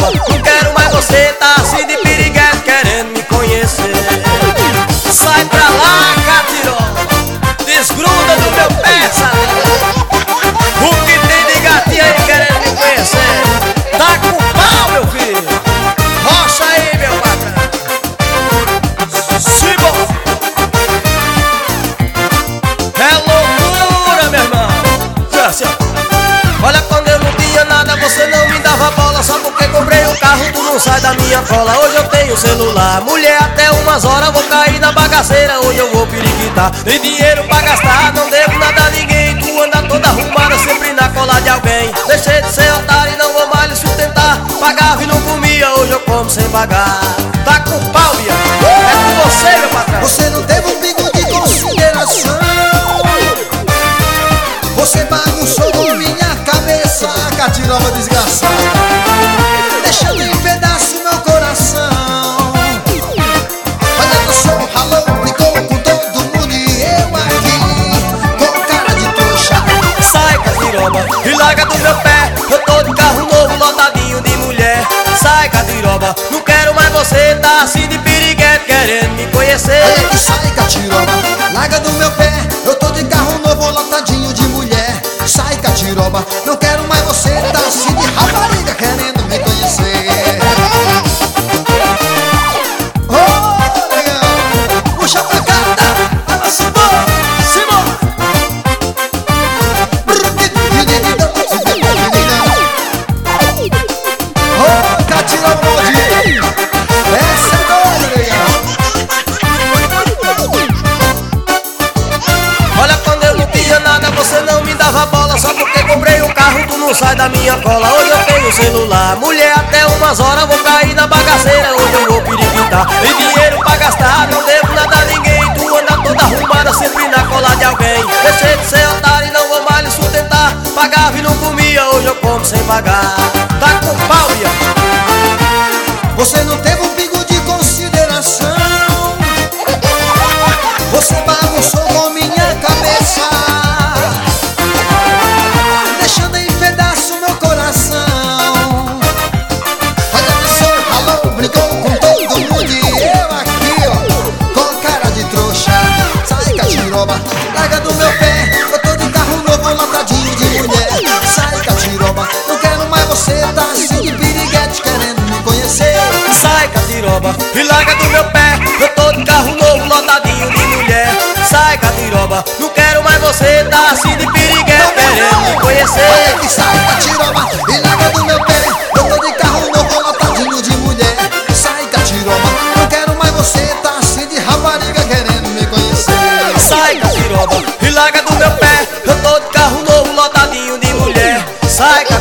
catiroba, não quero mais você, tá assim de piriguete querendo me conhecer. Sai pra lá, catiroba, desgruda do meu pé, sabe? O que tem de gatinha aí querendo me conhecer? Tá com pau, meu filho. Rocha aí, meu patrão. Simbora. É loucura, meu irmão. Olha, quando eu não tinha nada, você não me dava bola. Só porque comprei um carro, tu não sai da minha cola. Hoje eu tenho celular, mulher até umas horas. Vou cair na bagaceira, hoje eu vou periquitar. Tem dinheiro pra gastar, não devo nada a ninguém. Tu anda toda arrumada, sempre na cola de alguém. Deixei de ser otário e não vou mais lhe sustentar. Pagava e não comia, hoje eu como sem pagar. Tá com pau, Bia? É com você, meu patrão. Você não teve um pingo de consideração. Você bagunçou com minha cabeça, catiroba desgraçada, deixando em pedaço meu coração. Olha que eu sou um ralão, brincou com todo mundo e eu aqui com cara de trouxa. Sai, catiroba, e larga do meu pé. Eu tô de carro novo, lotadinho de mulher. Sai, catiroba, não quero mais você, tá assim de piriguete querendo me conhecer. Olha que sai, catiroba, larga do meu pé. Eu tô de carro novo, lotadinho de mulher. Sai, catiroba, não quero mais você, tá assim de rapariga querendo me conhecer. Oh, legal, puxa pra cá, tá, Simbora, simbora. oh, catiroba maldita, essa é doida, legal. Olha, quando eu não tinha nada, você não me dava bola. Só porque comprei um carro, tu não sai da minha cola. Hoje eu tenho celular, mulher até umas horas. Vou cair na bagaceira, hoje eu vou periquitar. Tem dinheiro pra gastar, não devo nada a ninguém. Tu anda toda arrumada, sempre na cola de alguém. Deixei de ser otário e não vou mais lhe sustentar. Pagava e não comia, hoje eu como sem pagar. Tá com pau, Bia? Você não teve um pingo de consideração. Você bagunçou com minha cabeça, deixando em pedaço meu coração. Olha que sou ralão, brincou com todo mundo e eu aqui, ó, com cara de trouxa. Sai, catiroba, larga do meu pé. Eu tô de carro novo, lotadinho de mulher. Sai, catiroba, não quero mais você, tá assim de piriguete querendo me conhecer. Sai, catiroba, e larga do meu pé. Eu tô de carro novo, lotadinho de mulher. Sai, catiroba, não quero mais você, tá assim de piriguete querendo me conhecer. Olha que sai, catiroba, e larga do meu pé. Eu tô de carro novo, lotadinho de mulher. Sai, catiroba, não quero mais você, tá assim de rapariga querendo me conhecer. Sai, catiroba, e larga do meu pé. Eu tô de carro novo, lotadinho de mulher. Sai,